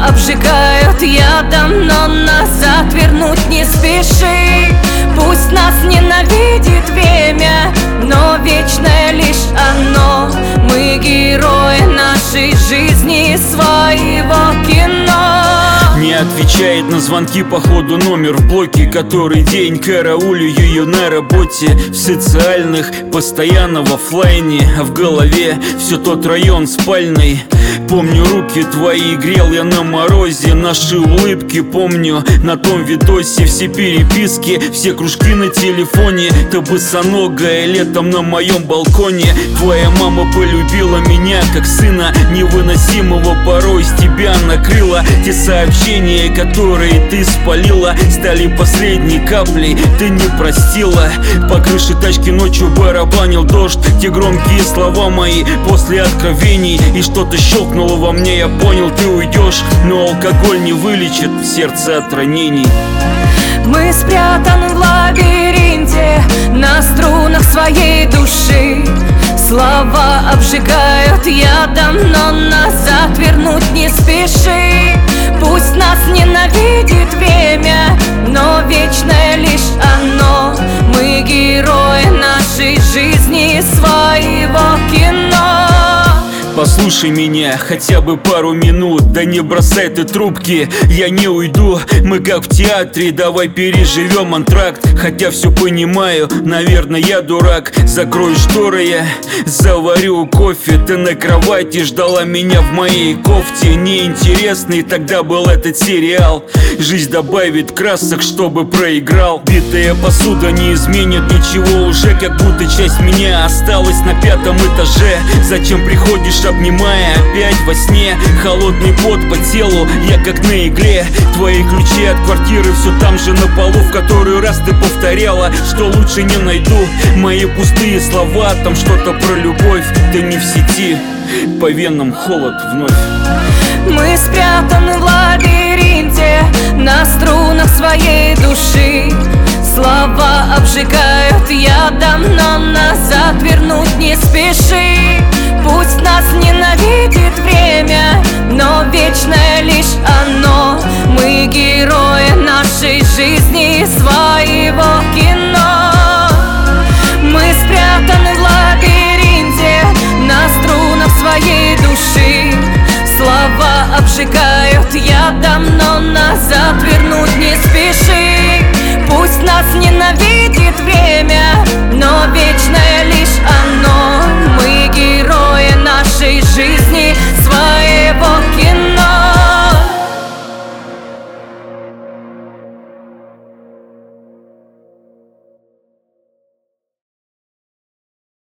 обжигают ядом, но назад вернуть не спеши. Пусть нас ненавидит время, но вечное лишь оно. Мы герои нашей жизни, своего кино. Не отвечает на звонки, походу номер в блоке. Который день караулю ее на работе. В социальных, постоянно в оффлайне. А в голове все тот район спальный. Помню, руки твои грел я на морозе. Наши улыбки помню на том видосе. Все переписки, все кружки на телефоне. Ты босоногая летом на моем балконе. Твоя мама полюбила меня как сына невыносимого, порой с тебя накрыла. Те сообщения, которые ты спалила, стали последней каплей, ты не простила. По крыше тачки ночью барабанил дождь. Те громкие слова мои после откровений. И что-то щелкнуло во мне, я понял, ты уйдешь. Но алкоголь не вылечит в сердце от ранений. Мы спрятаны в лабиринте, на струнах своей души. Слова обжигают ядом, но назад вернуть не спеши. Пусть нас ненавидит время, но вечное лишь оно. Мы герои нашей жизни, своего кино. Послушай меня хотя бы пару минут. Да не бросай ты трубки, я не уйду. Мы как в театре, давай переживем антракт. Хотя все понимаю, наверное, я дурак. Закрою шторы, я заварю кофе. Ты на кровати ждала меня в моей кофте. Неинтересный тогда был этот сериал. Жизнь добавит красок, чтобы проиграл. Битая посуда не изменит ничего уже. Как будто часть меня осталась на 5-м этаже. Зачем приходишь, обнимая опять во сне? Холодный пот по телу, я как на игле. Твои ключи от квартиры все там же на полу. В который раз ты повторяла, что лучше не найду. Мои пустые слова, там что-то про любовь. Ты не в сети, по венам холод вновь. Мы спрятаны в лабиринте, на струнах своей души. Слова обжигают ядом, но назад вернуть не спеши.